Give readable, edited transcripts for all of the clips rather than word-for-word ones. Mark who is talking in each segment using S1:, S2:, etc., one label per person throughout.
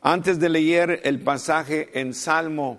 S1: Antes de leer el pasaje en Salmo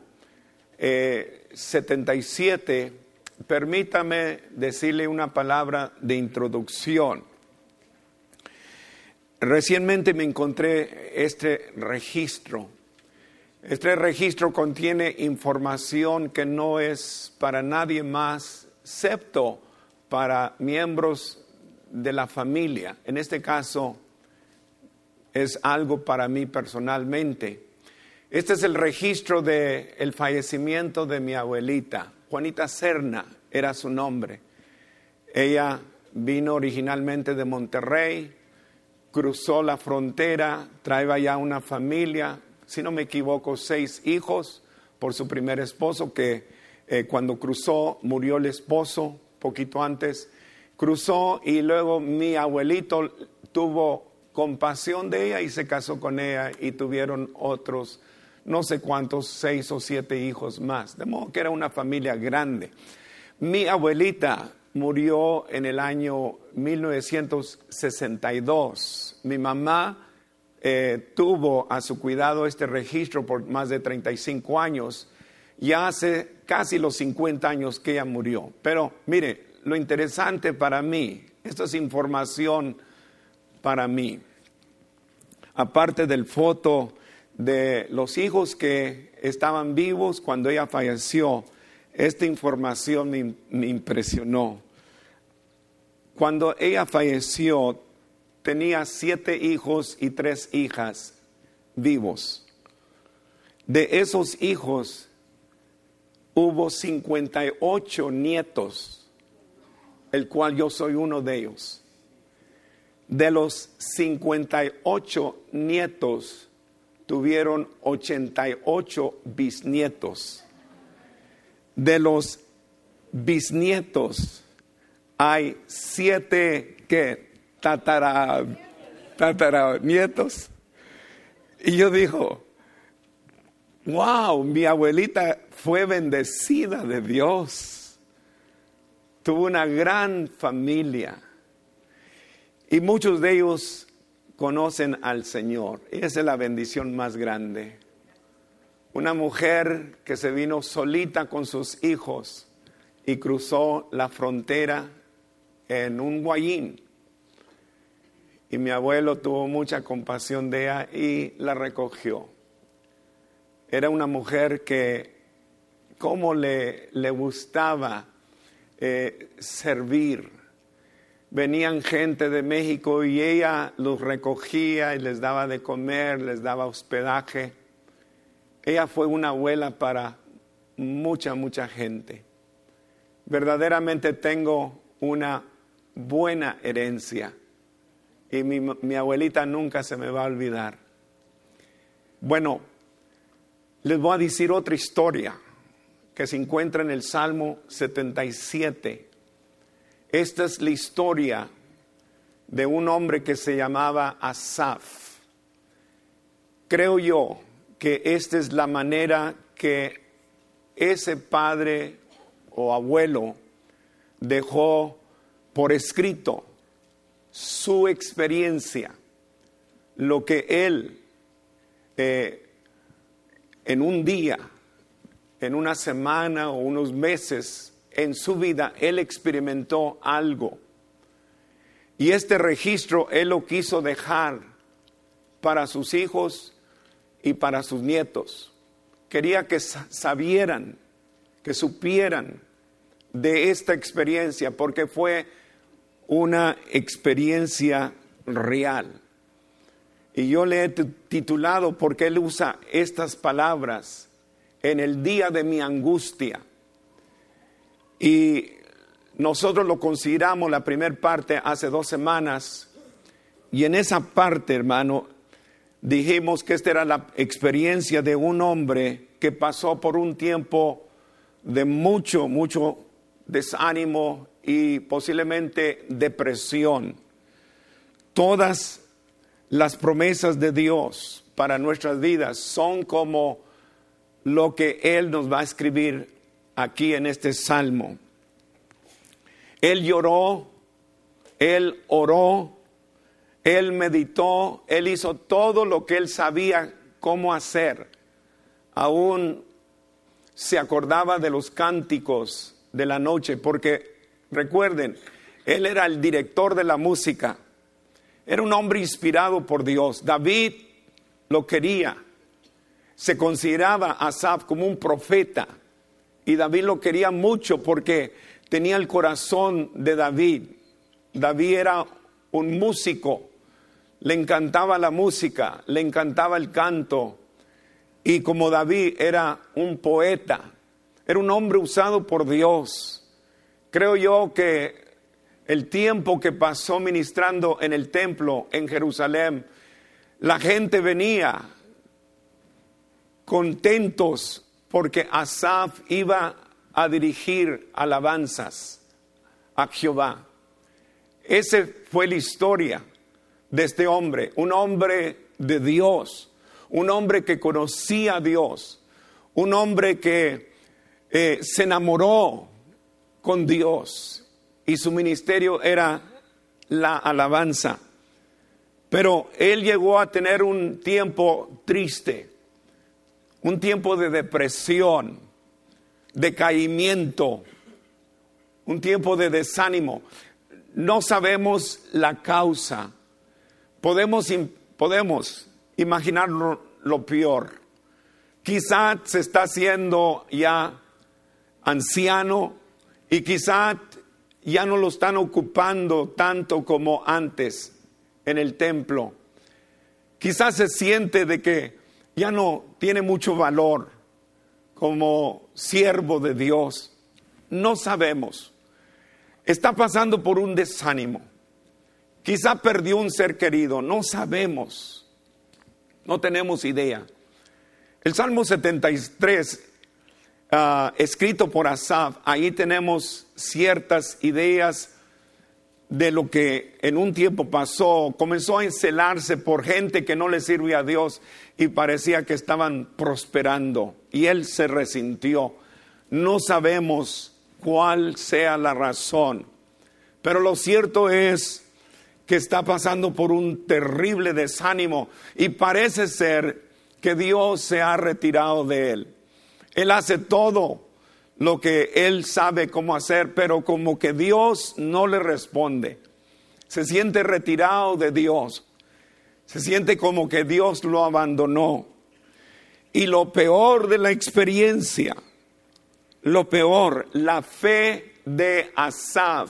S1: 77, permítame decirle una palabra de introducción. Recientemente me encontré este registro. Este registro contiene información que no es para nadie más, excepto para miembros de la familia. En este caso, es algo para mí personalmente. Este es el registro del fallecimiento de mi abuelita. Juanita Serna era su nombre. Ella vino originalmente de Monterrey, cruzó la frontera, traía ya una familia, si no me equivoco, 6 hijos por su primer esposo, que cuando cruzó murió el esposo poquito antes. Cruzó y luego mi abuelito tuvo compasión de ella y se casó con ella y tuvieron otros, no sé cuántos, 6 o 7 hijos más. De modo que era una familia grande. Mi abuelita murió en el año 1962. Mi mamá tuvo a su cuidado este registro por más de 35 años. Ya hace casi los 50 años que ella murió. Pero mire, lo interesante para mí, esto es información para mí. Aparte del foto de los hijos que estaban vivos cuando ella falleció, esta información me impresionó. Cuando ella falleció, tenía 7 hijos y 3 hijas vivos. De esos hijos, hubo 58 nietos, el cual yo soy uno de ellos. De los 58 nietos, tuvieron 88 bisnietos. De los bisnietos, hay 7 tataranietos. Y yo digo, wow, mi abuelita fue bendecida de Dios. Tuvo una gran familia. Y muchos de ellos conocen al Señor. Esa es la bendición más grande. Una mujer que se vino solita con sus hijos y cruzó la frontera en un guayín. Y mi abuelo tuvo mucha compasión de ella y la recogió. Era una mujer que, cómo le gustaba servir. Venían gente de México y ella los recogía y les daba de comer, les daba hospedaje. Ella fue una abuela para mucha gente. Verdaderamente tengo una buena herencia y mi abuelita nunca se me va a olvidar. Bueno, les voy a decir otra historia que se encuentra en el Salmo 77. Esta es la historia de un hombre que se llamaba Asaf. Creo yo que esta es la manera que ese padre o abuelo dejó por escrito su experiencia, lo que él en un día, en una semana o unos meses en su vida, él experimentó algo. Y este registro él lo quiso dejar para sus hijos y para sus nietos. Quería que sabieran, que supieran de esta experiencia, porque fue una experiencia real. Y yo le he titulado, porque él usa estas palabras, en el día de mi angustia. Y nosotros lo consideramos la primera parte hace 2 semanas. Y en esa parte, hermano, dijimos que esta era la experiencia de un hombre que pasó por un tiempo de mucho desánimo y posiblemente depresión. Todas las promesas de Dios para nuestras vidas son como lo que Él nos va a escribir aquí en este salmo. Él lloró, él oró, él meditó, él hizo todo lo que él sabía cómo hacer. Aún se acordaba de los cánticos de la noche, porque recuerden, él era el director de la música. Era un hombre inspirado por Dios. David lo quería. Se consideraba a Asaf como un profeta. Y David lo quería mucho porque tenía el corazón de David. David era un músico. Le encantaba la música, le encantaba el canto. Y como David era un poeta, era un hombre usado por Dios. Creo yo que el tiempo que pasó ministrando en el templo en Jerusalén, la gente venía contentos porque Asaf iba a dirigir alabanzas a Jehová. Esa fue la historia de este hombre, un hombre de Dios, un hombre que conocía a Dios, un hombre que se enamoró con Dios. Y su ministerio era la alabanza. Pero él llegó a tener un tiempo triste, un tiempo de depresión, de caimiento, un tiempo de desánimo. No sabemos la causa. Podemos imaginar lo peor. Quizás se está haciendo ya anciano y quizás ya no lo están ocupando tanto como antes en el templo. Quizás se siente de que ya no tiene mucho valor como siervo de Dios. No sabemos. Está pasando por un desánimo. Quizá perdió un ser querido. No sabemos. No tenemos idea. El Salmo 73 escrito por Asaf, ahí tenemos ciertas ideas de lo que en un tiempo pasó. Comenzó a encelarse por gente que no le sirve a Dios y parecía que estaban prosperando y él se resintió. No sabemos cuál sea la razón, pero lo cierto es que está pasando por un terrible desánimo y parece ser que Dios se ha retirado de él. Él hace todo lo que él sabe cómo hacer, pero como que Dios no le responde. Se siente retirado de Dios. Se siente como que Dios lo abandonó. Y lo peor de la experiencia, lo peor, la fe de Asaf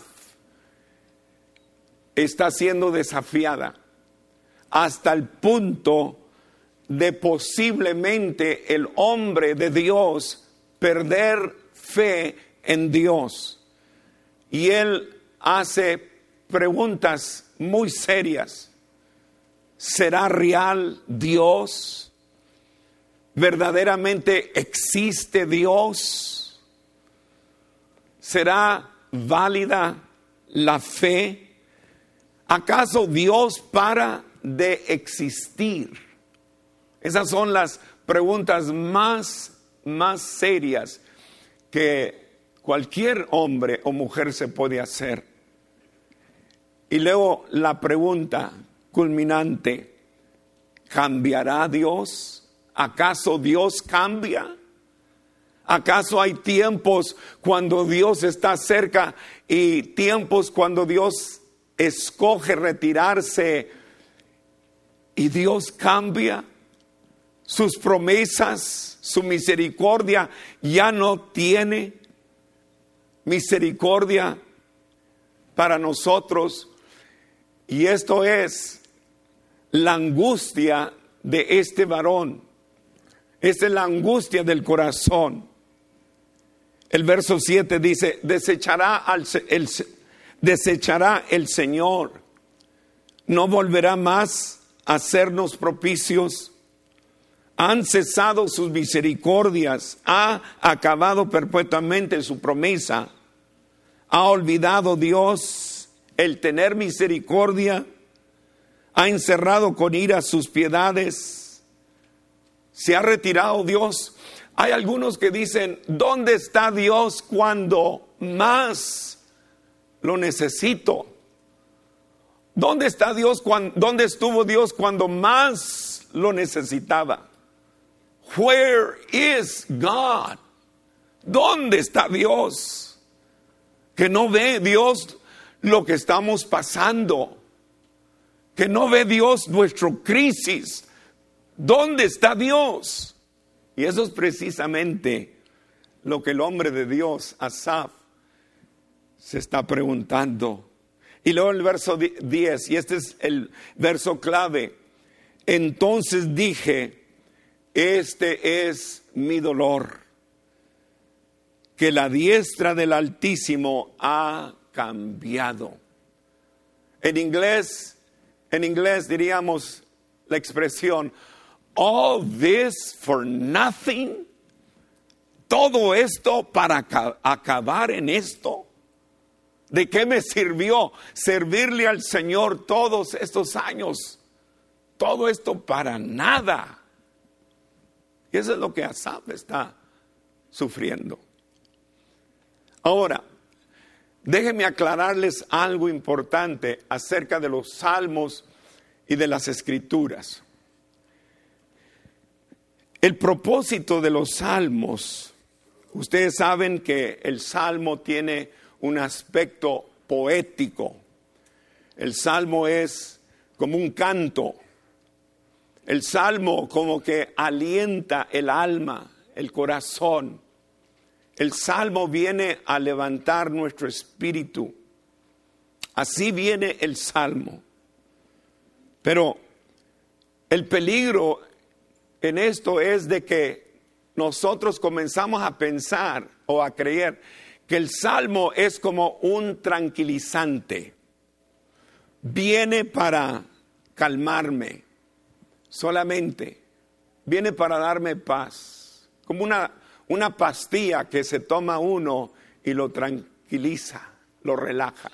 S1: está siendo desafiada hasta el punto de posiblemente el hombre de Dios perder fe en Dios. Y él hace preguntas muy serias. ¿Será real Dios? ¿Verdaderamente existe Dios? ¿Será válida la fe? ¿Acaso Dios para de existir? Esas son las preguntas más serias que cualquier hombre o mujer se puede hacer. Y luego la pregunta culminante: ¿cambiará Dios? ¿Acaso Dios cambia? ¿Acaso hay tiempos cuando Dios está cerca y tiempos cuando Dios escoge retirarse y Dios cambia? Sus promesas, su misericordia ya no tiene misericordia para nosotros. Y esto es la angustia de este varón. Esta es la angustia del corazón. El verso 7 dice: desechará el Señor, no volverá más a hacernos propicios. Han cesado sus misericordias, ha acabado perpetuamente su promesa. Ha olvidado Dios el tener misericordia, ha encerrado con ira sus piedades. Se ha retirado Dios. Hay algunos que dicen: ¿dónde está Dios cuando más lo necesito? ¿Dónde está Dios? ¿Dónde estuvo Dios cuando más lo necesitaba? Where is God? ¿Dónde está Dios? Que no ve Dios lo que estamos pasando. Que no ve Dios nuestra crisis. ¿Dónde está Dios? Y eso es precisamente lo que el hombre de Dios, Asaf, se está preguntando. Y luego el verso 10, y este es el verso clave. Entonces dije, este es mi dolor, que la diestra del Altísimo ha cambiado. En inglés diríamos la expresión, all this for nothing. Todo esto para acabar en esto. ¿De qué me sirvió servirle al Señor todos estos años? Todo esto para nada. Y eso es lo que Asaf está sufriendo. Ahora, déjenme aclararles algo importante acerca de los salmos y de las escrituras. El propósito de los salmos, ustedes saben que el salmo tiene un aspecto poético. El salmo es como un canto. El salmo como que alienta el alma, el corazón. El salmo viene a levantar nuestro espíritu. Así viene el salmo. Pero el peligro en esto es de que nosotros comenzamos a pensar o a creer que el salmo es como un tranquilizante. Viene para calmarme solamente. Viene para darme paz. Como una pastilla que se toma uno y lo tranquiliza, lo relaja.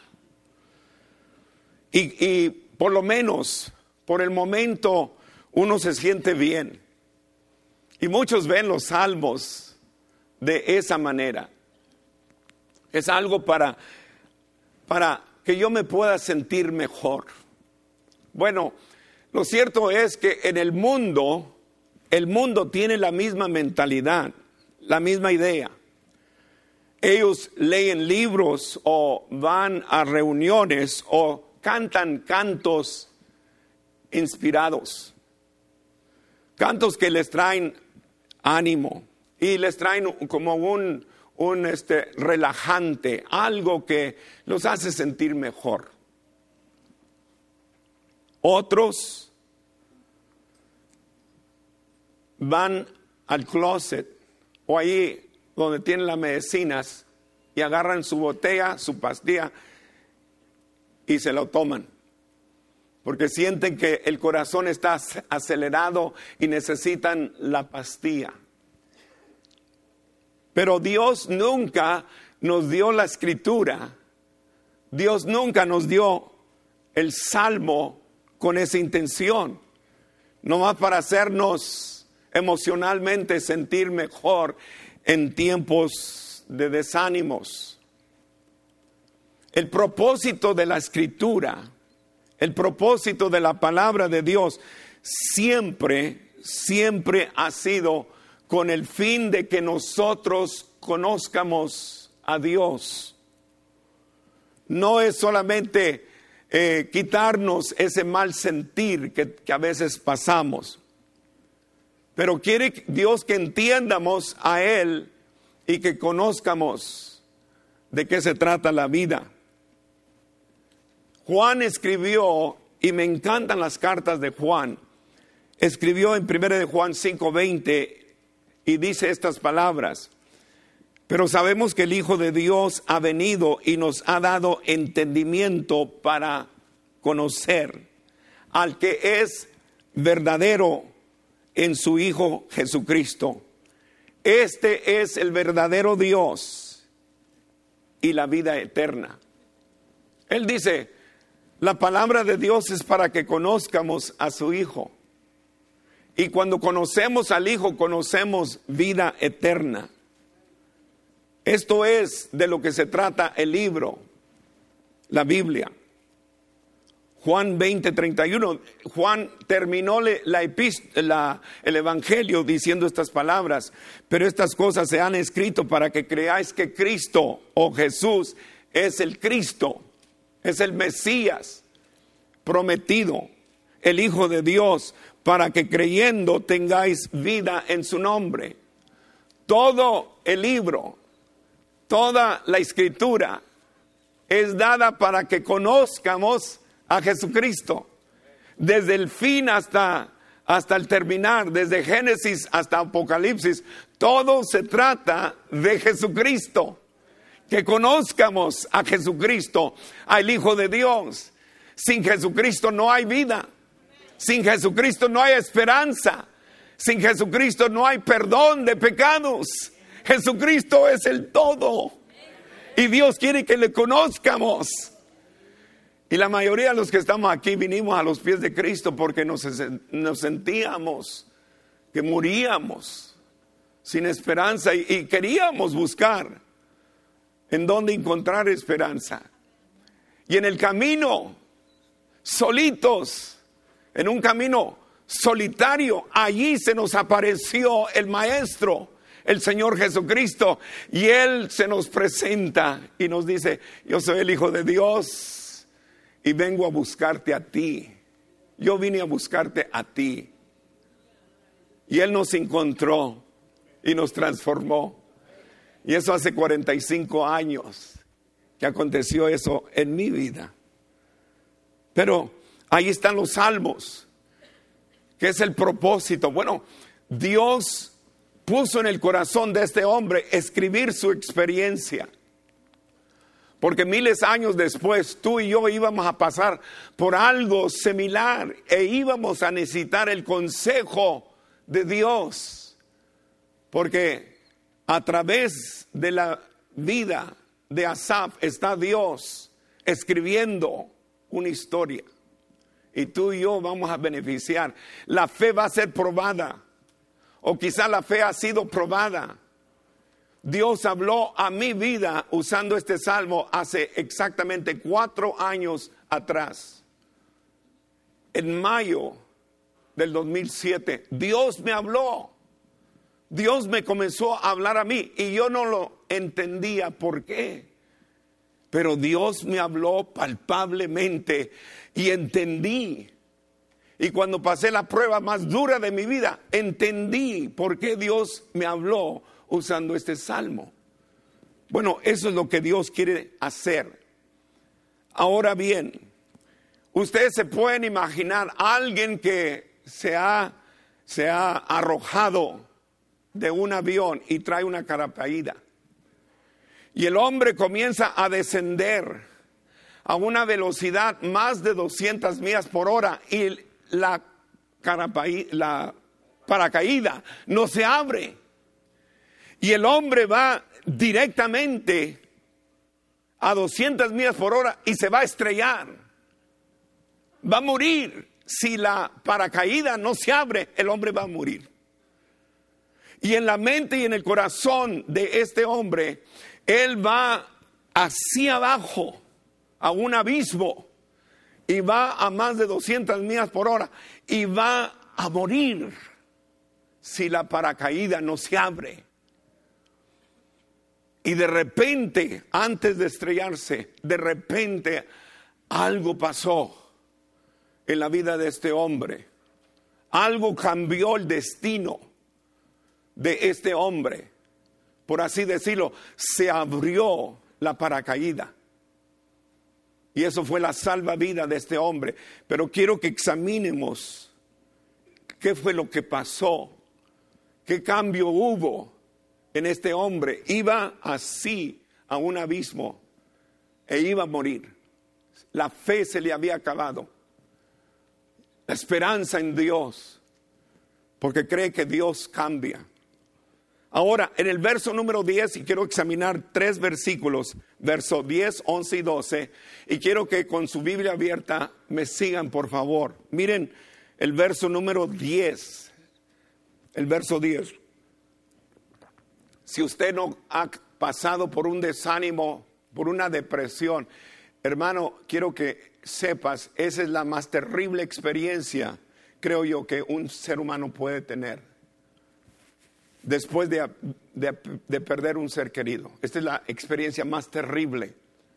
S1: Y por lo menos, por el momento, uno se siente bien. Y muchos ven los salmos de esa manera. Es algo para que yo me pueda sentir mejor. Bueno, lo cierto es que en el mundo tiene la misma mentalidad, la misma idea. Ellos leen libros o van a reuniones o cantan cantos inspirados. Cantos que les traen ánimo y les traen como un relajante, algo que los hace sentir mejor. Otros van al closet o ahí donde tienen las medicinas y agarran su botella, su pastilla y se lo toman. Porque sienten que el corazón está acelerado y necesitan la pastilla. Pero Dios nunca nos dio la escritura. Dios nunca nos dio el salmo con esa intención. Nomás para hacernos emocionalmente sentir mejor en tiempos de desánimos. El propósito de la escritura, el propósito de la palabra de Dios siempre ha sido con el fin de que nosotros conozcamos a Dios. No es solamente quitarnos ese mal sentir que a veces pasamos, pero quiere Dios que entiendamos a Él y que conozcamos de qué se trata la vida. Juan escribió, y me encantan las cartas de Juan, escribió en 1 de Juan 5:20 y dice estas palabras: pero sabemos que el Hijo de Dios ha venido y nos ha dado entendimiento para conocer al que es verdadero en su Hijo Jesucristo. Este es el verdadero Dios y la vida eterna. Él dice, la palabra de Dios es para que conozcamos a su Hijo. Y cuando conocemos al Hijo, conocemos vida eterna. Esto es de lo que se trata el libro, la Biblia. Juan 20:31. Juan terminó el evangelio diciendo estas palabras: pero estas cosas se han escrito para que creáis que Cristo o Jesús es el Cristo, es el Mesías prometido, el Hijo de Dios, para que creyendo tengáis vida en su nombre. Todo el libro, toda la escritura es dada para que conozcamos a Jesucristo, desde el fin hasta el terminar, desde Génesis hasta Apocalipsis. Todo se trata de Jesucristo, que conozcamos a Jesucristo, al Hijo de Dios. Sin Jesucristo no hay vida, sin Jesucristo no hay esperanza, sin Jesucristo no hay perdón de pecados. Jesucristo es el todo y Dios quiere que le conozcamos. Y la mayoría de los que estamos aquí vinimos a los pies de Cristo porque nos sentíamos que moríamos sin esperanza y queríamos buscar en dónde encontrar esperanza. Y en el camino, solitos, en un camino solitario, allí se nos apareció el Maestro, el Señor Jesucristo, y Él se nos presenta y nos dice: yo soy el Hijo de Dios y vengo a buscarte a ti. Yo vine a buscarte a ti. Y Él nos encontró y nos transformó. Y eso hace 45 años que aconteció eso en mi vida. Pero ahí están los salmos, que es el propósito. Bueno, Dios puso en el corazón de este hombre escribir su experiencia. Porque miles de años después, tú y yo íbamos a pasar por algo similar e íbamos a necesitar el consejo de Dios. Porque a través de la vida de Asaf está Dios escribiendo una historia. Y tú y yo vamos a beneficiar. La fe va a ser probada. O quizá la fe ha sido probada. Dios habló a mi vida usando este salmo hace exactamente 4 años atrás. En mayo del 2007, Dios me habló. Dios me comenzó a hablar a mí y yo no lo entendía por qué. Pero Dios me habló palpablemente y entendí. Y cuando pasé la prueba más dura de mi vida, entendí por qué Dios me habló usando este salmo. Bueno, eso es lo que Dios quiere hacer. Ahora bien, ustedes se pueden imaginar a alguien que se ha arrojado de un avión y trae una paracaídas. Y el hombre comienza a descender a una velocidad más de 200 millas por hora y la paracaídas no se abre. Y el hombre va directamente a 200 millas por hora y se va a estrellar. Va a morir. Si la paracaídas no se abre, el hombre va a morir. Y en la mente y en el corazón de este hombre, él va hacia abajo a un abismo y va a más de 200 millas por hora y va a morir si la paracaídas no se abre. Y de repente, antes de estrellarse, de repente algo pasó en la vida de este hombre. Algo cambió el destino de este hombre. Por así decirlo, se abrió la paracaídas. Y eso fue la salvavidas de este hombre. Pero quiero que examinemos qué fue lo que pasó, qué cambio hubo en este hombre. Iba así a un abismo e iba a morir. La fe se le había acabado. La esperanza en Dios, porque cree que Dios cambia. Ahora, en el verso número 10, y quiero examinar 3 versículos, verso 10, 11 y 12, y quiero que con su Biblia abierta me sigan, por favor. Miren el verso número 10, el verso 10. Si usted no ha pasado por un desánimo, por una depresión, hermano, quiero que sepas, esa es la más terrible experiencia, creo yo, que un ser humano puede tener después de perder un ser querido. Esta es la experiencia más terrible.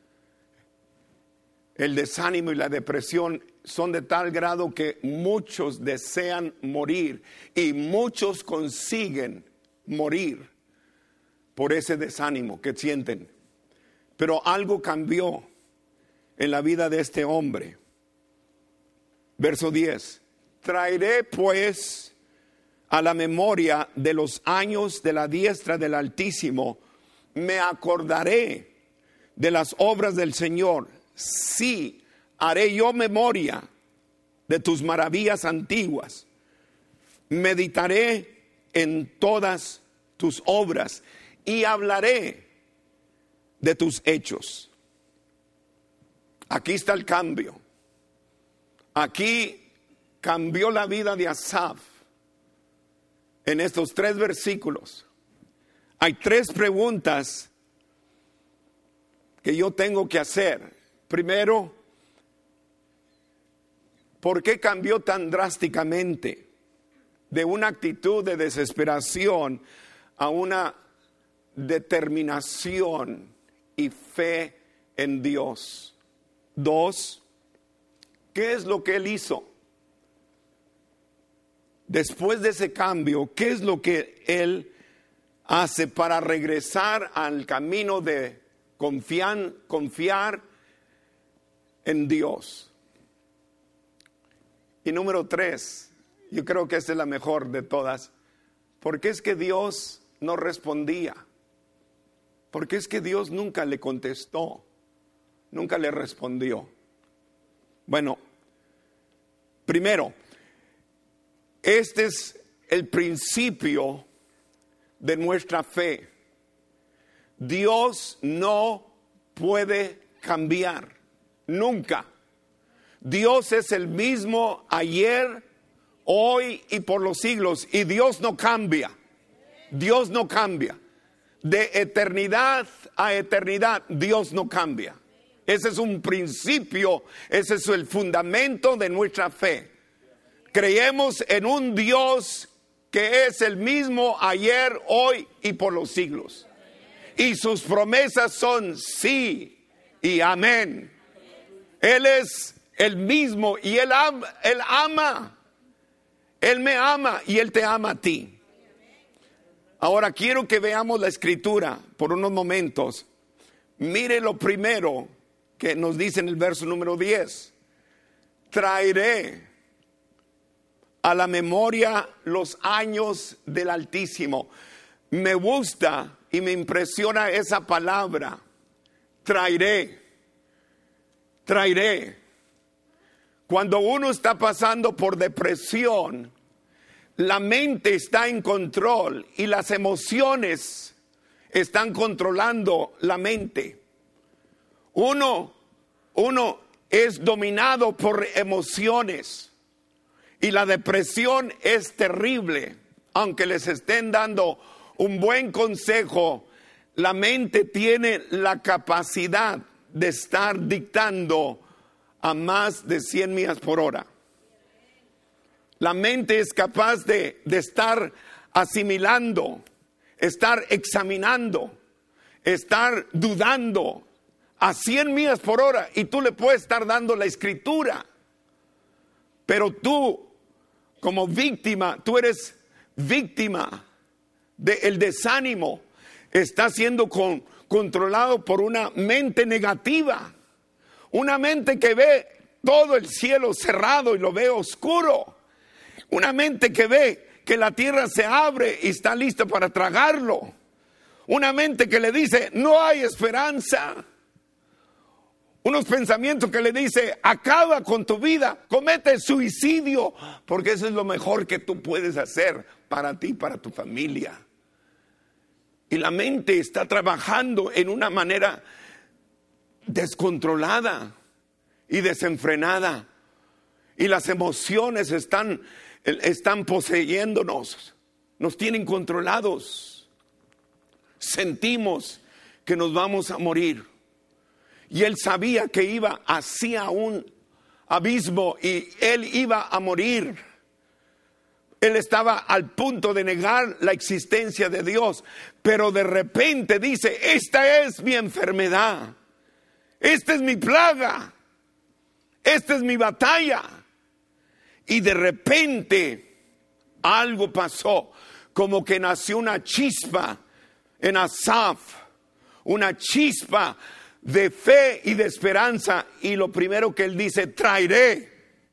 S1: El desánimo y la depresión son de tal grado que muchos desean morir y muchos consiguen morir por ese desánimo que sienten. Pero algo cambió en la vida de este hombre. Verso 10. Traeré pues a la memoria de los años de la diestra del Altísimo, me acordaré de las obras del Señor. Sí, haré yo memoria de tus maravillas antiguas. Meditaré en todas tus obras y hablaré de tus hechos. Aquí está el cambio. Aquí cambió la vida de Asaf. En estos 3 versículos hay 3 preguntas que yo tengo que hacer. Primero, ¿por qué cambió tan drásticamente de una actitud de desesperación a una determinación y fe en Dios? 2, ¿qué es lo que él hizo? Después de ese cambio, ¿qué es lo que él hace para regresar al camino de confiar en Dios? Y número 3, yo creo que esta es la mejor de todas. ¿Por qué es que Dios no respondía? ¿Por qué es que Dios nunca le contestó? Nunca le respondió. Bueno, primero, este es el principio de nuestra fe. Dios no puede cambiar, nunca. Dios es el mismo ayer, hoy y por los siglos. Y Dios no cambia. Dios no cambia. De eternidad a eternidad, Dios no cambia. Ese es un principio, ese es el fundamento de nuestra fe. Creemos en un Dios que es el mismo ayer, hoy y por los siglos. Y sus promesas son sí y amén. Él es el mismo y Él ama. Él me ama y Él te ama a ti. Ahora quiero que veamos la escritura por unos momentos. Mire lo primero que nos dice en el verso número 10. Traeré a la memoria los años del Altísimo. Me gusta y me impresiona esa palabra. Traeré. Cuando uno está pasando por depresión, la mente está en control y las emociones están controlando la mente. Uno es dominado por emociones y la depresión es terrible. Aunque les estén dando un buen consejo, la mente tiene la capacidad de estar dictando a más de 100 millas por hora. La mente es capaz de estar asimilando, estar examinando, estar dudando a 100 millas por hora, y tú le puedes estar dando la escritura, pero tú como víctima, tú eres víctima del desánimo, estás siendo controlado por una mente negativa, una mente que ve todo el cielo cerrado y lo ve oscuro, una mente que ve que la tierra se abre y está lista para tragarlo, una mente que le dice no hay esperanza, unos pensamientos que le dice acaba con tu vida, comete suicidio, porque eso es lo mejor que tú puedes hacer para ti, para tu familia. Y la mente está trabajando en una manera descontrolada y desenfrenada, y las emociones están poseyéndonos, nos tienen controlados. Sentimos que nos vamos a morir. Y él sabía que iba hacia un abismo y él iba a morir. Él estaba al punto de negar la existencia de Dios, pero de repente dice: esta es mi enfermedad, esta es mi plaga, esta es mi batalla. Y de repente algo pasó, como que nació una chispa en Asaf, una chispa de fe y de esperanza. Y lo primero que él dice: traeré.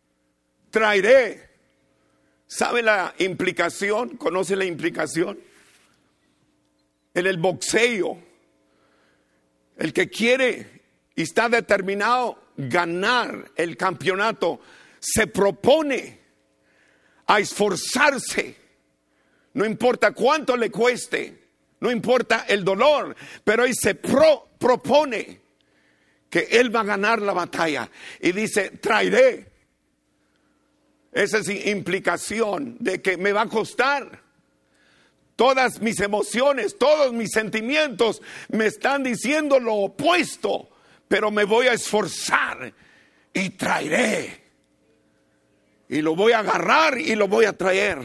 S1: ¿Sabe la implicación? ¿Conoce la implicación? En el boxeo, el que quiere y está determinado ganar el campeonato, se propone a esforzarse. No importa cuánto le cueste, no importa el dolor, pero él se propone que él va a ganar la batalla. Y dice: traeré. Esa es implicación de que me va a costar. Todas mis emociones, todos mis sentimientos me están diciendo lo opuesto, pero me voy a esforzar y traeré. Y lo voy a agarrar y lo voy a traer.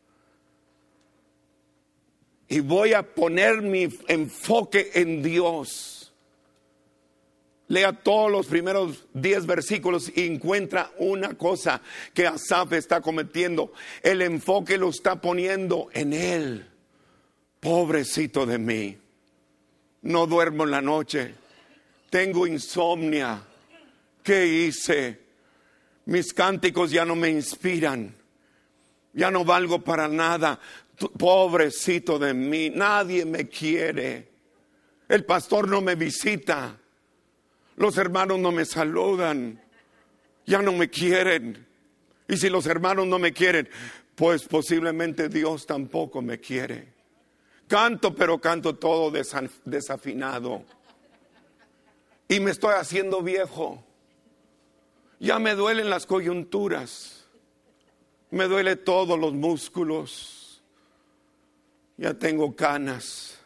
S1: Y voy a poner mi enfoque en Dios. Lea todos los primeros 10 versículos y encuentra una cosa que Asaf está cometiendo. El enfoque lo está poniendo en él. Pobrecito de mí. No duermo en la noche. Tengo insomnia. ¿Qué hice? Mis cánticos ya no me inspiran. Ya no valgo para nada. Pobrecito de mí. Nadie me quiere. El pastor no me visita. Los hermanos no me saludan, ya no me quieren. Y si los hermanos no me quieren, pues posiblemente Dios tampoco me quiere. Canto, pero canto todo desafinado. Y me estoy haciendo viejo. Ya me duelen las coyunturas. Me duele todos los músculos. Ya tengo canas.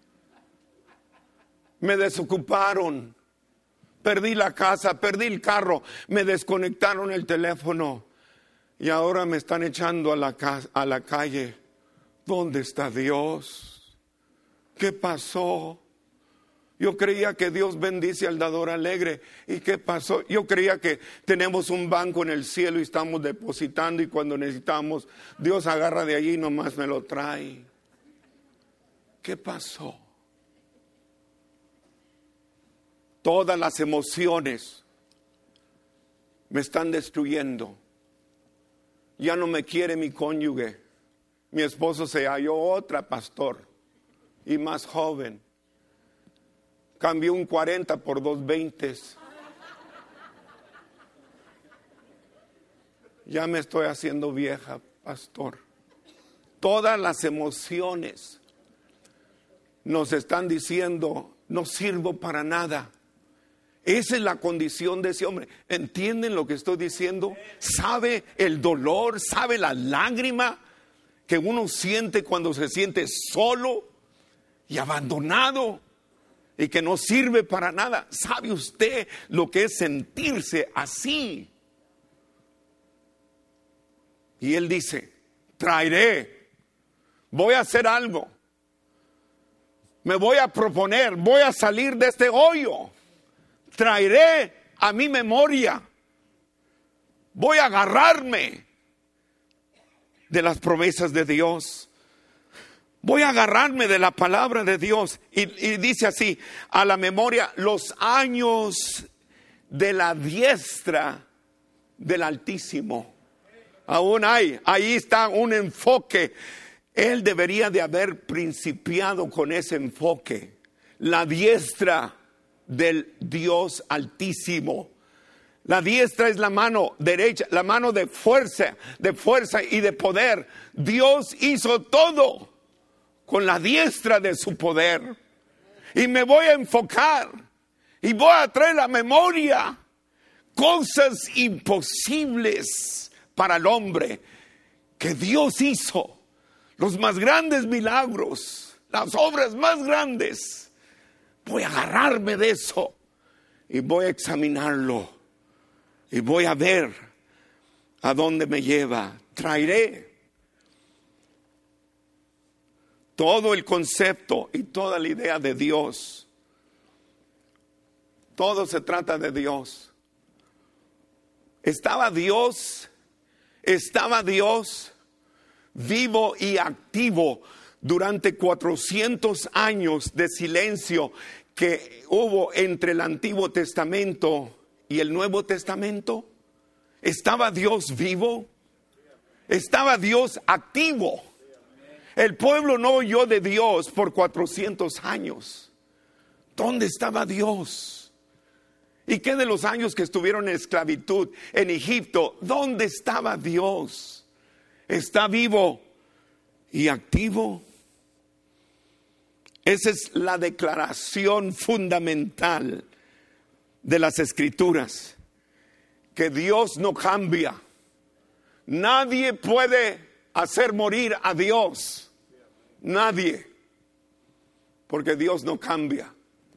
S1: Me desocuparon. Perdí la casa, perdí el carro, me desconectaron el teléfono y ahora me están echando a la calle. ¿Dónde está Dios? ¿Qué pasó? Yo creía que Dios bendice al dador alegre. ¿Y qué pasó? Yo creía que tenemos un banco en el cielo y estamos depositando, y cuando necesitamos, Dios agarra de allí y nomás me lo trae. ¿Qué pasó? Todas las emociones me están destruyendo. Ya no me quiere mi cónyuge. Mi esposo se halló otra, pastor, y más joven. Cambió un 40 por 2 20. Ya me estoy haciendo vieja, pastor. Todas las emociones nos están diciendo: no sirvo para nada. Esa es la condición de ese hombre. ¿Entienden lo que estoy diciendo? ¿Sabe el dolor? ¿Sabe la lágrima que uno siente cuando se siente solo y abandonado y que no sirve para nada? ¿Sabe usted lo que es sentirse así? Y él dice: traeré, voy a hacer algo, me voy a proponer, voy a salir de este hoyo. Traeré a mi memoria, voy a agarrarme de las promesas de Dios, voy a agarrarme de la palabra de Dios. Y dice así: a la memoria los años de la diestra del Altísimo. Aún ahí está un enfoque. Él debería de haber principiado con ese enfoque. La diestra del Dios Altísimo. La diestra es la mano derecha, la mano de fuerza y de poder. Dios hizo todo con la diestra de su poder. Y me voy a enfocar y voy a traer a la memoria cosas imposibles para el hombre que Dios hizo. Los más grandes milagros, las obras más grandes. Voy a agarrarme de eso y voy a examinarlo. y voy a ver a dónde me lleva. Traeré todo el concepto y toda la idea de Dios. Todo se trata de Dios. Estaba Dios vivo y activo durante 400 años de silencio que hubo entre el Antiguo Testamento y el Nuevo Testamento. ¿Estaba Dios vivo? ¿Estaba Dios activo? El pueblo no oyó de Dios por 400 años. ¿Dónde estaba Dios? ¿Y qué de los años que estuvieron en esclavitud en Egipto? ¿Dónde estaba Dios? ¿Está vivo y activo? Esa es la declaración fundamental de las Escrituras, que Dios no cambia. Nadie puede hacer morir a Dios. Nadie. Porque Dios no cambia.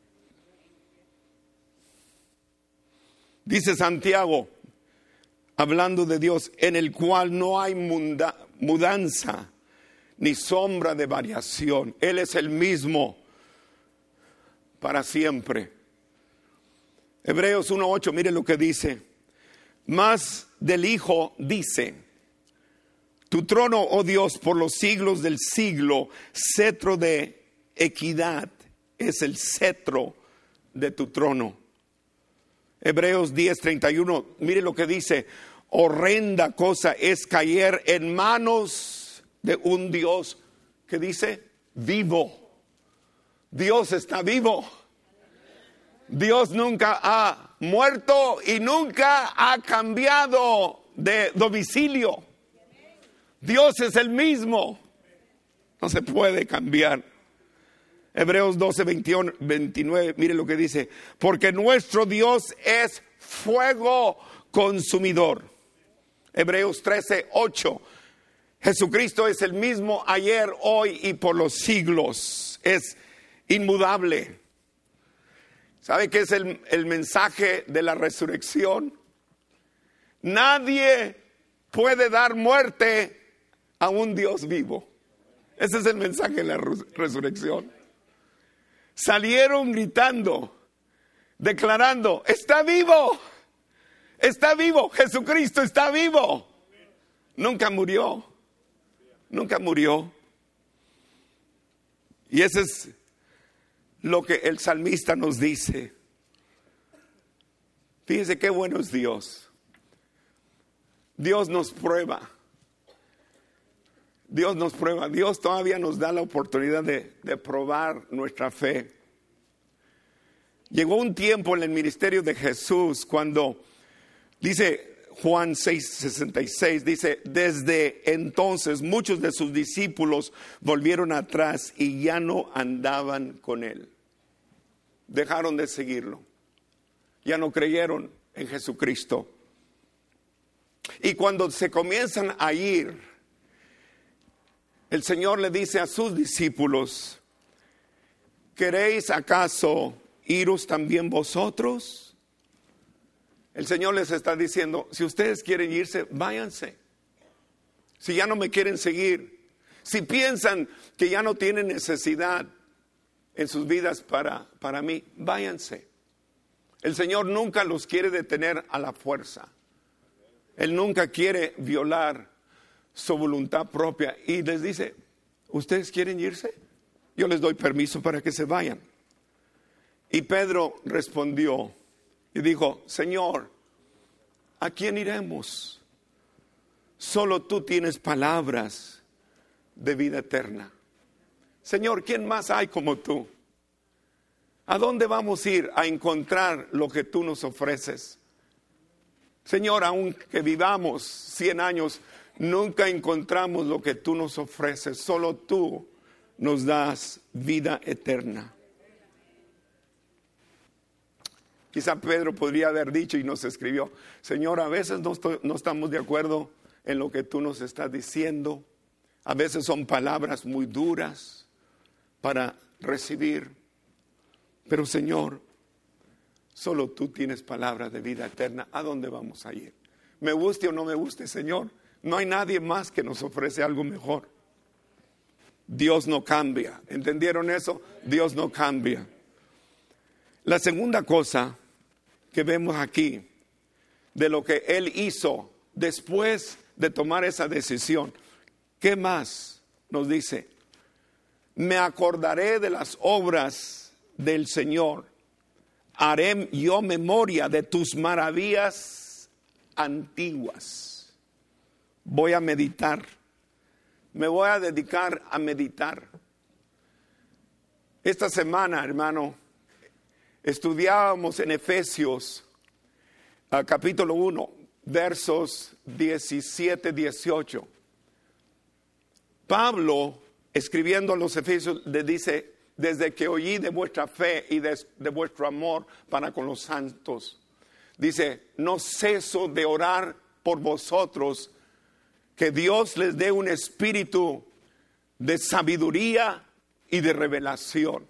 S1: Dice Santiago, hablando de Dios, en el cual no hay mudanza ni sombra de variación. Él es el mismo para siempre. Hebreos 1:8, mire lo que dice. Más del Hijo dice: tu trono, oh Dios, por los siglos del siglo, cetro de equidad es el cetro de tu trono. Hebreos 10:31, mire lo que dice: horrenda cosa es caer en manos de un Dios que dice vivo. Dios está vivo. Dios nunca ha muerto y nunca ha cambiado de domicilio. Dios es el mismo. No se puede cambiar. Hebreos 12:29, mire lo que dice: porque nuestro Dios es fuego consumidor. Hebreos 13:8, Jesucristo es el mismo ayer, hoy y por los siglos. Es inmudable. ¿Sabe qué es el mensaje de la resurrección? Nadie puede dar muerte a un Dios vivo. Ese es el mensaje de la resurrección. Salieron gritando, declarando: está vivo, está vivo, Jesucristo está vivo. Nunca murió, nunca murió. Y ese es lo que el salmista nos dice. Fíjense qué bueno es Dios. Dios nos prueba. Dios nos prueba. Dios todavía nos da la oportunidad de probar nuestra fe. Llegó un tiempo en el ministerio de Jesús cuando, dice Juan 6:66, dice: desde entonces muchos de sus discípulos volvieron atrás y ya no andaban con él. Dejaron de seguirlo. Ya no creyeron en Jesucristo. Y cuando se comienzan a ir, el Señor le dice a sus discípulos: ¿queréis acaso iros también vosotros? El Señor les está diciendo: si ustedes quieren irse, váyanse. Si ya no me quieren seguir, si piensan que ya no tienen necesidad en sus vidas para mí, váyanse. El Señor nunca los quiere detener a la fuerza. Él nunca quiere violar su voluntad propia. Y les dice: ¿ustedes quieren irse? Yo les doy permiso para que se vayan. Y Pedro respondió y dijo: Señor, ¿a quién iremos? Solo tú tienes palabras de vida eterna. Señor, ¿quién más hay como tú? ¿A dónde vamos a ir a encontrar lo que tú nos ofreces? Señor, aunque vivamos 100 años, nunca encontramos lo que tú nos ofreces. Solo tú nos das vida eterna. Quizá Pedro podría haber dicho y nos escribió: Señor, a veces no estamos de acuerdo en lo que tú nos estás diciendo. A veces son palabras muy duras para recibir. Pero Señor, Solo tú tienes palabras de vida eterna. ¿A dónde vamos a ir? Me guste o no me guste, Señor, no hay nadie más que nos ofrece algo mejor. Dios no cambia. ¿Entendieron eso? Dios no cambia. La segunda cosa que vemos aquí de lo que Él hizo después de tomar esa decisión, ¿qué más nos dice? Me acordaré de las obras del Señor. Haré yo memoria de tus maravillas antiguas. Voy a meditar. Me voy a dedicar a meditar. Esta semana, hermano, estudiábamos en Efesios, capítulo 1, versos 17-18. Pablo, escribiendo a los Efesios, le dice: desde que oí de vuestra fe y de vuestro amor para con los santos, dice, no ceso de orar por vosotros, que Dios les dé un espíritu de sabiduría y de revelación.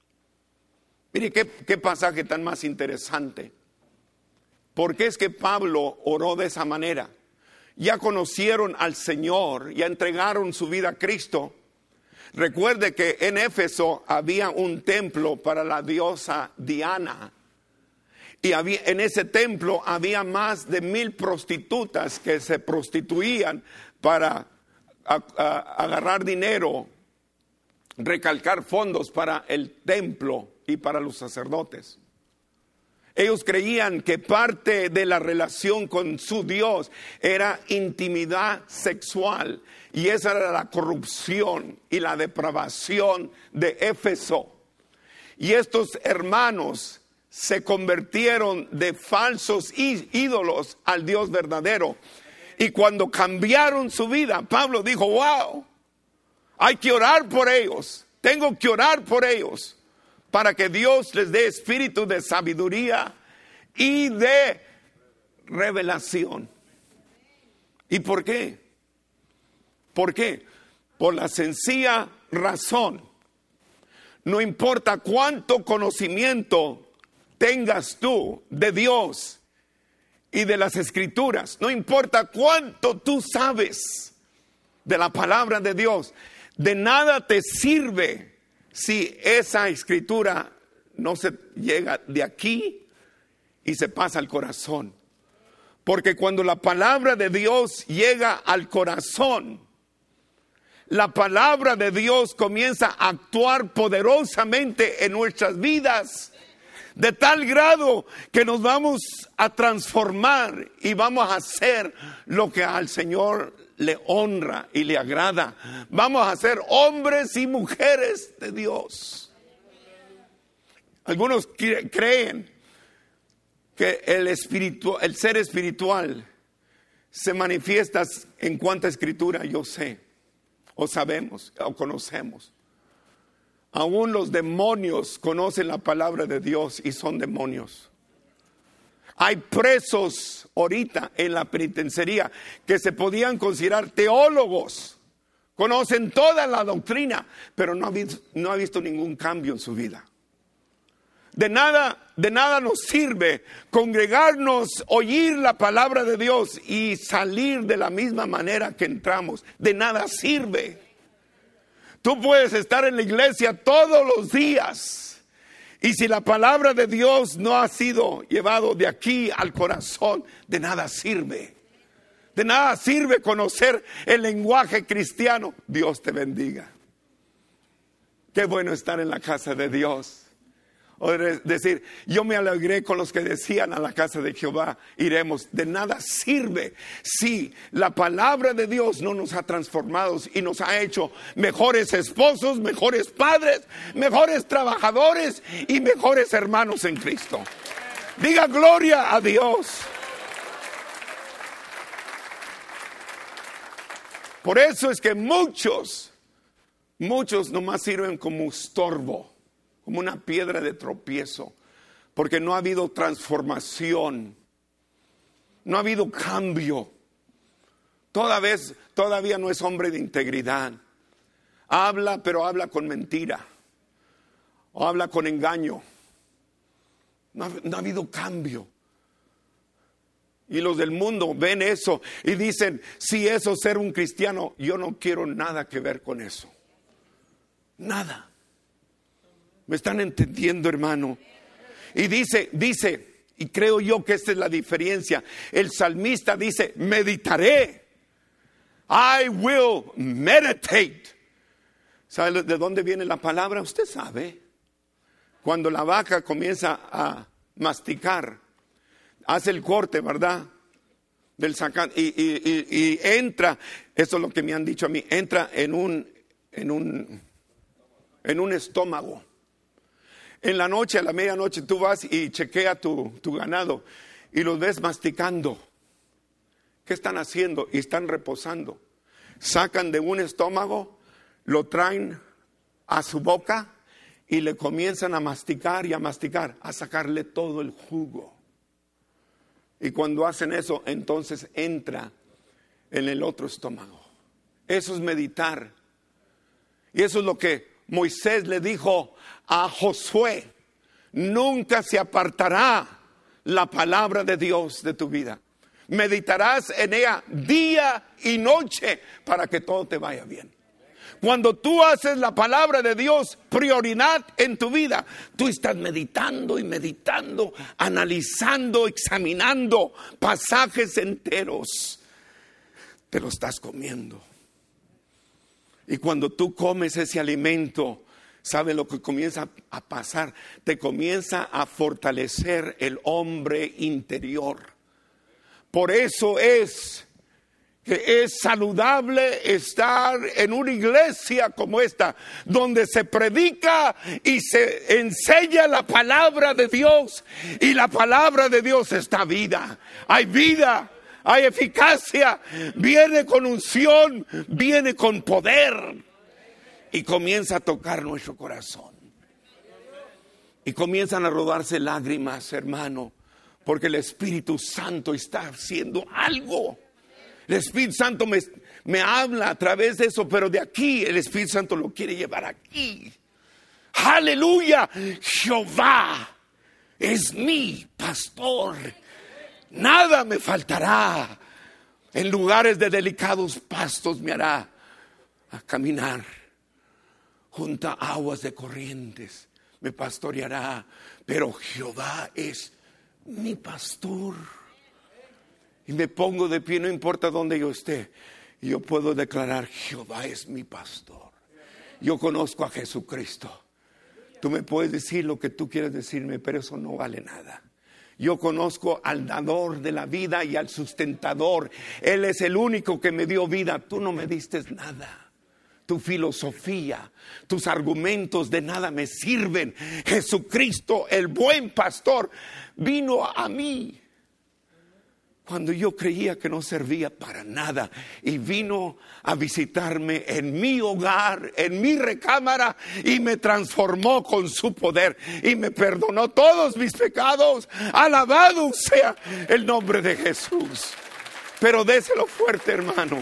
S1: Mire qué pasaje tan más interesante. ¿Por qué es que Pablo oró de esa manera? Ya conocieron al Señor, ya entregaron su vida a Cristo. Recuerde que en Éfeso había un templo para la diosa Diana. Y en ese templo había más de 1,000 prostitutas que se prostituían para agarrar dinero, recalcar fondos para el templo y para los sacerdotes. Ellos creían que parte de la relación con su Dios era intimidad sexual, y esa era la corrupción y la depravación de Éfeso. Y estos hermanos se convirtieron de falsos ídolos al Dios verdadero. Y cuando cambiaron su vida, Pablo dijo: wow, hay que orar por ellos, tengo que orar por ellos, para que Dios les dé espíritu de sabiduría y de revelación. ¿Y por qué? ¿Por qué? Por la sencilla razón: no importa cuánto conocimiento tengas tú de Dios y de las Escrituras, no importa cuánto tú sabes de la palabra de Dios, de nada te sirve si esa escritura no se llega de aquí y se pasa al corazón. Porque cuando la palabra de Dios llega al corazón, la palabra de Dios comienza a actuar poderosamente en nuestras vidas, de tal grado que nos vamos a transformar y vamos a hacer lo que al Señor le honra y le agrada. Vamos a ser hombres y mujeres de Dios. Algunos creen que el ser espiritual se manifiesta en cuánta escritura yo sé, o sabemos, o conocemos. Aún los demonios conocen la palabra de Dios y son demonios. Hay presos ahorita en la penitenciaría que se podían considerar teólogos. Conocen toda la doctrina, pero no ha visto ningún cambio en su vida. De nada nos sirve congregarnos, oír la palabra de Dios y salir de la misma manera que entramos. De nada sirve. Tú puedes estar en la iglesia todos los días, y si la palabra de Dios no ha sido llevado de aquí al corazón, de nada sirve. De nada sirve conocer el lenguaje cristiano. Dios te bendiga. Qué bueno estar en la casa de Dios. O decir, yo me alegré con los que decían: a la casa de Jehová iremos. De nada sirve si la palabra de Dios no nos ha transformado y nos ha hecho mejores esposos, mejores padres, mejores trabajadores y mejores hermanos en Cristo. Diga gloria a Dios. Por eso es que muchos nomás sirven como estorbo, como una piedra de tropiezo, porque no ha habido transformación, no ha habido cambio. Todavía no es hombre de integridad. Habla, pero habla con mentira, o habla con engaño. No ha habido cambio. Y los del mundo ven eso y dicen, si eso es ser un cristiano, yo no quiero nada que ver con eso. Nada. ¿Me están entendiendo, hermano? Y dice, y creo yo que esta es la diferencia. El salmista dice, meditaré. I will meditate. ¿Sabe de dónde viene la palabra? Usted sabe. Cuando la vaca comienza a masticar, hace el corte, ¿verdad? Del sacar y entra, eso es lo que me han dicho a mí, entra en un estómago. En la noche, a la medianoche, tú vas y chequea tu ganado y los ves masticando. ¿Qué están haciendo? Y están reposando. Sacan de un estómago, lo traen a su boca y le comienzan a masticar, a sacarle todo el jugo. Y cuando hacen eso, entonces entra en el otro estómago. Eso es meditar. Y eso es lo que Moisés le dijo a Josué: nunca se apartará la palabra de Dios de tu vida. Meditarás en ella día y noche para que todo te vaya bien. Cuando tú haces la palabra de Dios prioridad en tu vida, tú estás meditando y meditando, analizando, examinando pasajes enteros. Te lo estás comiendo. Y cuando tú comes ese alimento, ¿sabe lo que comienza a pasar? Te comienza a fortalecer el hombre interior. Por eso es que es saludable estar en una iglesia como esta, donde se predica y se enseña la palabra de Dios. Y la palabra de Dios está vida, hay eficacia, viene con unción, viene con poder. Y comienza a tocar nuestro corazón. Y comienzan a rodarse lágrimas, hermano, porque el Espíritu Santo está haciendo algo. El Espíritu Santo me habla a través de eso, pero de aquí el Espíritu Santo lo quiere llevar aquí. Aleluya, Jehová es mi pastor, nada me faltará. En lugares de delicados pastos me hará a caminar, junto a aguas de corrientes me pastoreará. Pero Jehová es mi pastor. Y me pongo de pie, no importa dónde yo esté. Y yo puedo declarar: Jehová es mi pastor. Yo conozco a Jesucristo. Tú me puedes decir lo que tú quieras decirme, pero eso no vale nada. Yo conozco al dador de la vida y al sustentador. Él es el único que me dio vida. Tú no me diste nada. Tu filosofía, tus argumentos de nada me sirven. Jesucristo, el buen pastor, vino a mí cuando yo creía que no servía para nada, y vino a visitarme en mi hogar, en mi recámara, y me transformó con su poder y me perdonó todos mis pecados. Alabado sea el nombre de Jesús. Pero déselo fuerte, hermano.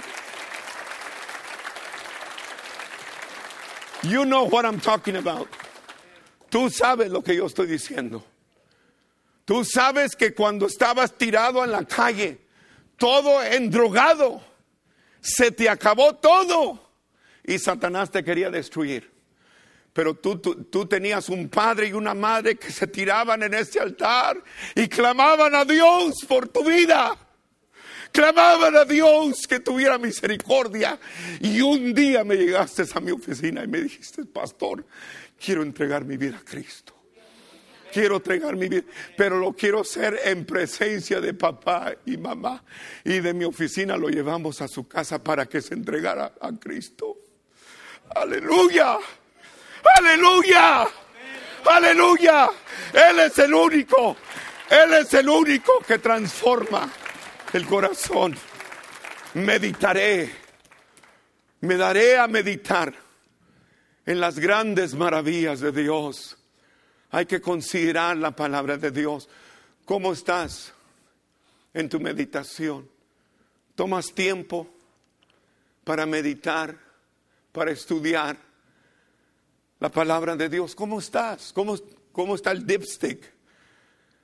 S1: You know what I'm talking about. Tú sabes lo que yo estoy diciendo. Tú sabes que cuando estabas tirado en la calle, todo endrogado, se te acabó todo y Satanás te quería destruir. Pero tú tenías un padre y una madre que se tiraban en ese altar y clamaban a Dios por tu vida. Clamaban a Dios que tuviera misericordia. Y un día me llegaste a mi oficina y me dijiste: pastor, quiero entregar mi vida a Cristo. Quiero entregar mi vida, pero lo quiero hacer en presencia de papá y mamá. Y de mi oficina lo llevamos a su casa para que se entregara a Cristo. Aleluya, aleluya, aleluya. Él es el único que transforma el corazón. Meditaré, me daré a meditar en las grandes maravillas de Dios. Hay que considerar la palabra de Dios. ¿Cómo estás en tu meditación? ¿Tomas tiempo para meditar, para estudiar la palabra de Dios? ¿Cómo estás? ¿Cómo está el dipstick?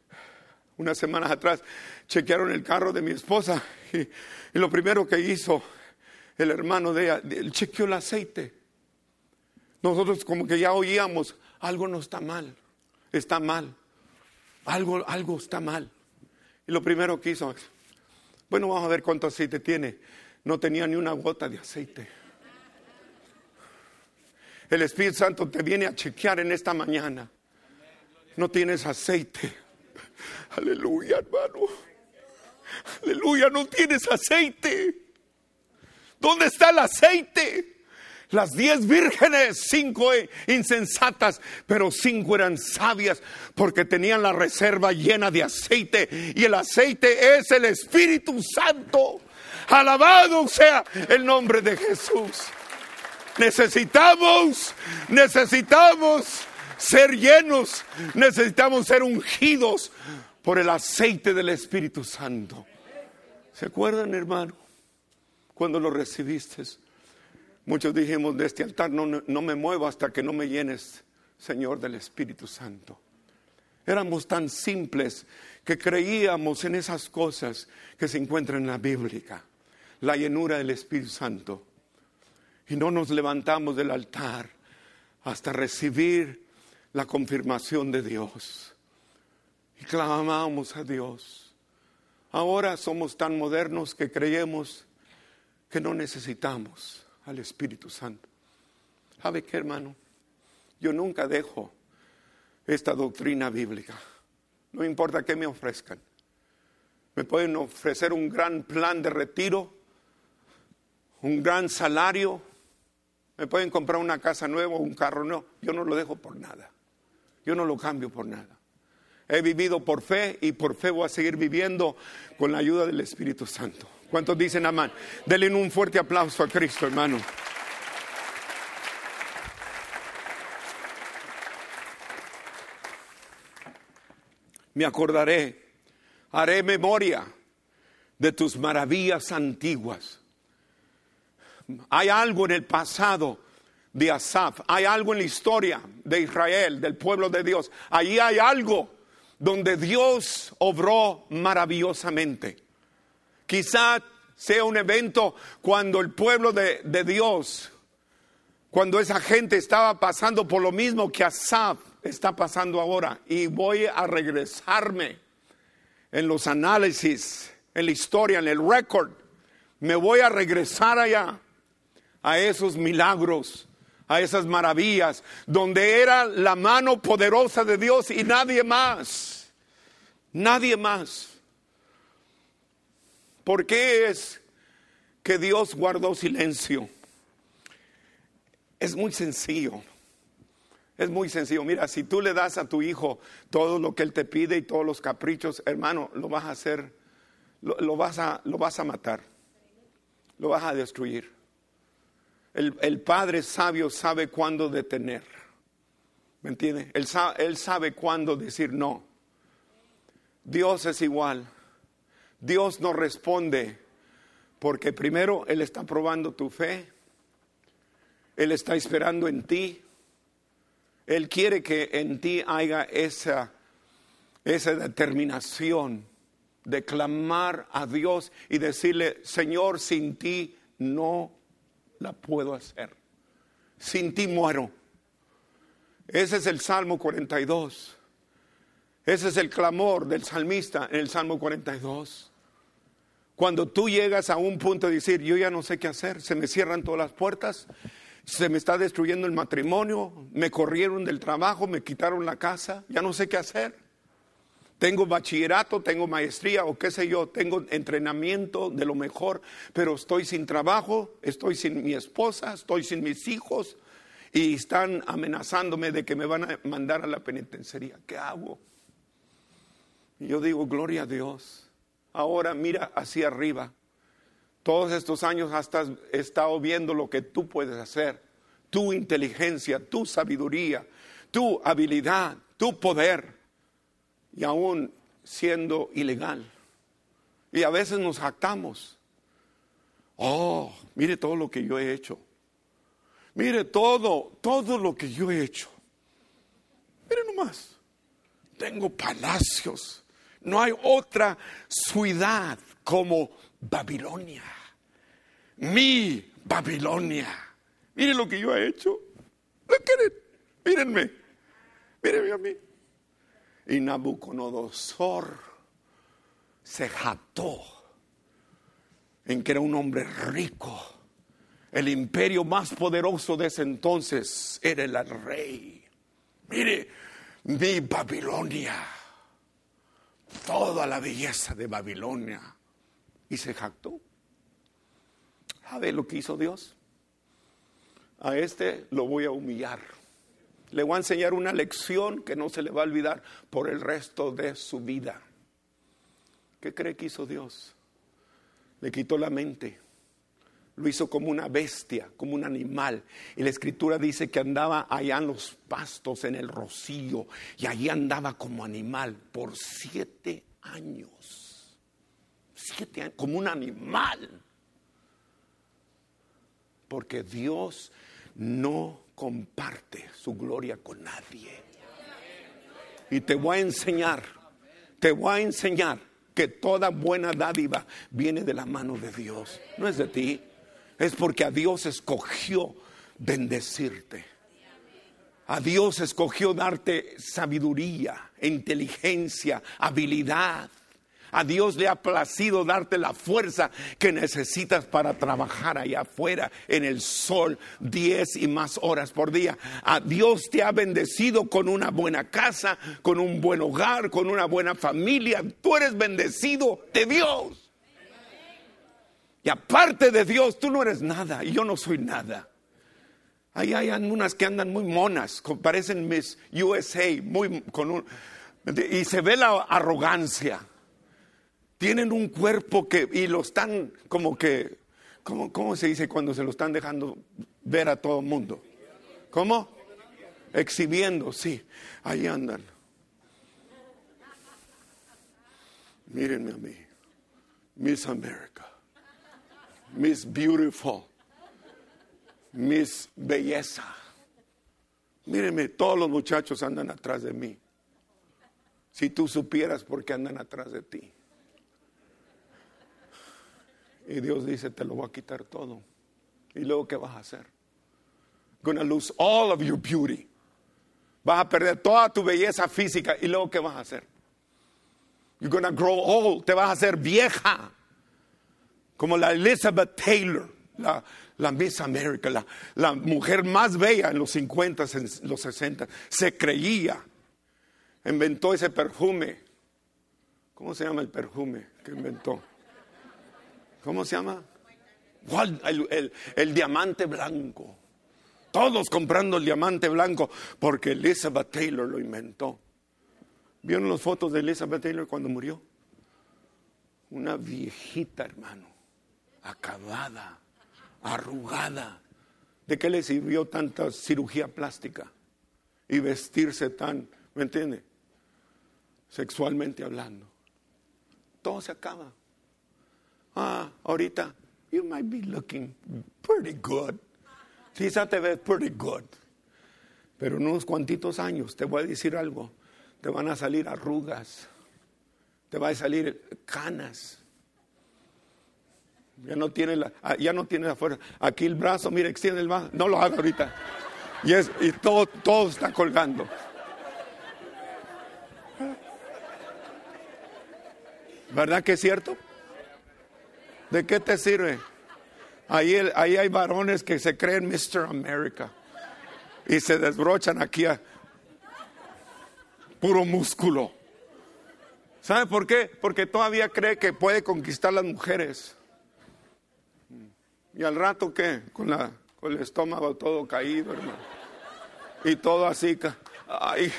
S1: unas semanas atrás, chequearon el carro de mi esposa y lo primero que hizo el hermano de ella, él chequeó el aceite. Nosotros como que ya oíamos, algo no está mal, algo está mal. Y lo primero que hizo, bueno, vamos a ver cuánto aceite tiene. No tenía ni una gota de aceite. El Espíritu Santo te viene a chequear en esta mañana. No tienes aceite. Aleluya, hermano. Aleluya, no tienes aceite. ¿Dónde está el aceite? Las 10 vírgenes, 5 insensatas, pero 5 eran sabias porque tenían la reserva llena de aceite. Y el aceite es el Espíritu Santo. Alabado sea el nombre de Jesús. Necesitamos ser llenos, necesitamos ser ungidos por el aceite del Espíritu Santo. ¿Se acuerdan, hermano? Cuando lo recibiste, muchos dijimos, de este altar no me muevo hasta que no me llenes, Señor, del Espíritu Santo. Éramos tan simples que creíamos en esas cosas que se encuentran en la Biblia, la llenura del Espíritu Santo. Y no nos levantamos del altar hasta recibir la confirmación de Dios. Y clamamos a Dios. Ahora somos tan modernos que creemos que no necesitamos al Espíritu Santo. ¿Sabe qué, hermano? Yo nunca dejo esta doctrina bíblica. No importa qué me ofrezcan. Me pueden ofrecer un gran plan de retiro, un gran salario. Me pueden comprar una casa nueva o un carro nuevo. Yo no lo dejo por nada. Yo no lo cambio por nada. He vivido por fe y por fe voy a seguir viviendo con la ayuda del Espíritu Santo. ¿Cuántos dicen amén? Denle un fuerte aplauso a Cristo, hermano. Me acordaré, haré memoria de tus maravillas antiguas. Hay algo en el pasado de Asaf, hay algo en la historia de Israel, del pueblo de Dios. Allí hay algo donde Dios obró maravillosamente. Quizá sea un evento cuando el pueblo de Dios, cuando esa gente estaba pasando por lo mismo que Asaf está pasando ahora. Y voy a regresarme en los análisis, en la historia, en el récord. Me voy a regresar allá, a esos milagros, a esas maravillas, donde era la mano poderosa de Dios y nadie más. Nadie más. ¿Por qué es que Dios guardó silencio? Es muy sencillo. Es muy sencillo. Mira, si tú le das a tu hijo todo lo que él te pide y todos los caprichos, hermano, lo vas a hacer, lo vas a matar. Lo vas a destruir. El padre sabio sabe cuándo detener. ¿Me entiende? Él sabe cuándo decir no. Dios es igual. Dios no responde porque primero Él está probando tu fe. Él está esperando en ti. Él quiere que en ti haya esa determinación de clamar a Dios y decirle, Señor, sin ti no la puedo hacer. Sin ti muero. Ese es el Salmo 42. Ese es el clamor del salmista en el Salmo 42. Cuando tú llegas a un punto de decir, yo ya no sé qué hacer, se me cierran todas las puertas, se me está destruyendo el matrimonio, me corrieron del trabajo, me quitaron la casa, ya no sé qué hacer. Tengo bachillerato, tengo maestría o qué sé yo, tengo entrenamiento de lo mejor, pero estoy sin trabajo, estoy sin mi esposa, estoy sin mis hijos y están amenazándome de que me van a mandar a la penitenciaría. ¿Qué hago? Y yo digo, gloria a Dios. Ahora mira hacia arriba. Todos estos años has estado viendo lo que tú puedes hacer, tu inteligencia, tu sabiduría, tu habilidad, tu poder. Y aún siendo ilegal. Y a veces nos jactamos. Oh, mire todo lo que yo he hecho. Mire todo lo que yo he hecho. Mire nomás. Tengo palacios. No hay otra ciudad como Babilonia. Mi Babilonia. Miren lo que yo he hecho. Mírenme a mí. Y Nabucodonosor se jactó en que era un hombre rico. El imperio más poderoso de ese entonces era el rey. Mire, mi Babilonia, toda la belleza de Babilonia. Y se jactó. ¿Sabe lo que hizo Dios? A este lo voy a humillar. Le voy a enseñar una lección que no se le va a olvidar por el resto de su vida. ¿Qué cree que hizo Dios? Le quitó la mente. Lo hizo como una bestia, como un animal. Y la escritura dice que andaba allá en los pastos, en el rocío. Y allí andaba como animal por 7 años. 7 años, como un animal. Porque Dios no comparte su gloria con nadie. Y te voy a enseñar que toda buena dádiva viene de la mano de Dios. No es de ti. Es porque a Dios escogió bendecirte. A Dios escogió darte sabiduría, inteligencia, habilidad. A Dios le ha placido darte la fuerza que necesitas para trabajar allá afuera en el sol 10 y más horas por día. A Dios te ha bendecido con una buena casa, con un buen hogar, con una buena familia. Tú eres bendecido de Dios. Y aparte de Dios, tú no eres nada y yo no soy nada. Ahí hay unas que andan muy monas, parecen Miss USA, y se ve la arrogancia. Tienen un cuerpo y lo están como que, ¿cómo se dice cuando se lo están dejando ver a todo el mundo? ¿Cómo? Exhibiendo, sí. Ahí andan. Mírenme a mí. Miss America. Miss Beautiful. Miss Belleza. Mírenme, todos los muchachos andan atrás de mí. Si tú supieras por qué andan atrás de ti. Y Dios dice, te lo voy a quitar todo. ¿Y luego qué vas a hacer? Gonna lose all of your beauty. Vas a perder toda tu belleza física. ¿Y luego qué vas a hacer? You're gonna grow old. Te vas a hacer vieja. Como la Elizabeth Taylor, la Miss America, la mujer más bella en los 50, en los 60. Se creía. Inventó ese perfume. ¿Cómo se llama el perfume que inventó? ¿Cómo se llama? El diamante blanco. Todos comprando el diamante blanco porque Elizabeth Taylor lo inventó. ¿Vieron las fotos de Elizabeth Taylor cuando murió? Una viejita, hermano, acabada, arrugada. ¿De qué le sirvió tanta cirugía plástica? Y vestirse tan, ¿me entiende? Sexualmente hablando. Todo se acaba. Ahorita, you might be looking pretty good. Quizá te ves pretty good. Pero en unos cuantitos años, te voy a decir algo, te van a salir arrugas, te van a salir canas. Ya no tiene la fuerza. Aquí el brazo, mire, extiende el brazo. No lo haga ahorita. Y todo está colgando. ¿Verdad que es cierto? ¿De qué te sirve? Ahí hay varones que se creen Mr. America y se desbrochan aquí a puro músculo. ¿Sabe por qué? Porque todavía cree que puede conquistar las mujeres. Y al rato, ¿qué? Con el estómago todo caído, hermano. Y todo así. Ay.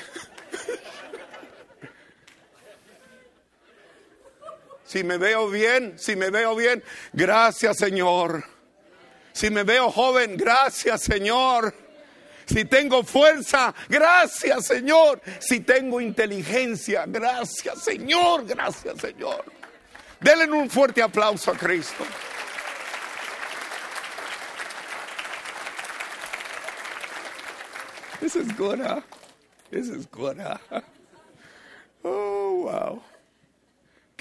S1: Si me veo bien, gracias, Señor. Si me veo joven, gracias, Señor. Si tengo fuerza, gracias, Señor. Si tengo inteligencia, gracias, Señor. Gracias, Señor. Denle un fuerte aplauso a Cristo. This is good, huh? This is good, huh? Oh, wow.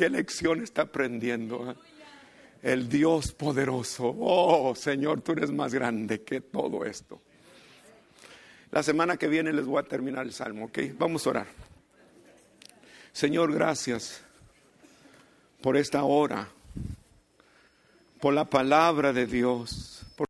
S1: qué lección está aprendiendo. El Dios poderoso. Oh, Señor, tú eres más grande que todo esto. La semana que viene les voy a terminar el salmo, ¿ok? Vamos a orar. Señor, gracias por esta hora, por la palabra de Dios.